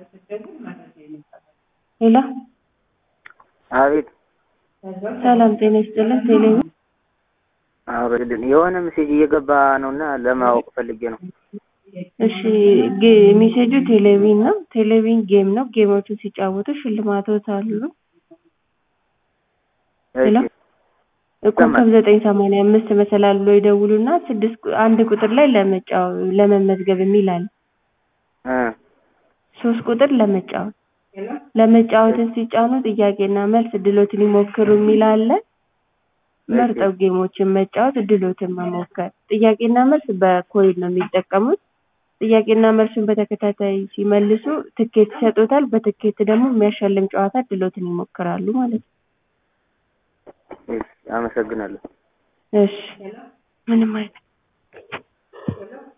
ሄሎ አቤት ሰላም ጤና ይስጥልኝ። ቴሌቪ አውርድልኝ የሆነ ሜሴጅ እየገባ ነውና ለማወቅ ፈልጌ ነው። እሺ ሜሴጁ ቴሌቪዥን ነው። ቴሌቪዥን ጌም ነው። ጌሞቹን ሲጫወቱ ሽልማቶች አሉ። ሄሎ ኮከብ 985 መሰላል ብሎ ይደውሉና 1 ቁጥር ላይ ለመመዝገብ የሚል አለ። 3 ቁጥር ለመጫወትን ሲጫኑ ጥያቄና መልስ እድሎትን ይሞክሩ የሚል አለ። መርጠው ጌሞችን መጫወት እድሎትን መሞከር። ጥያቄና መልስ በኮይን ነው የሚጠቀሙት። ጥያቄና መልሱን በተከታታይ ሲመልሱ ትኬት ይሰጡታል። በትኬት ደግሞ የሚያሸልም ጨዋታ እድሎትን ይሞክራሉ ማለት ነው። አመሰግናለሁ። እሺ ምንም አይደለም።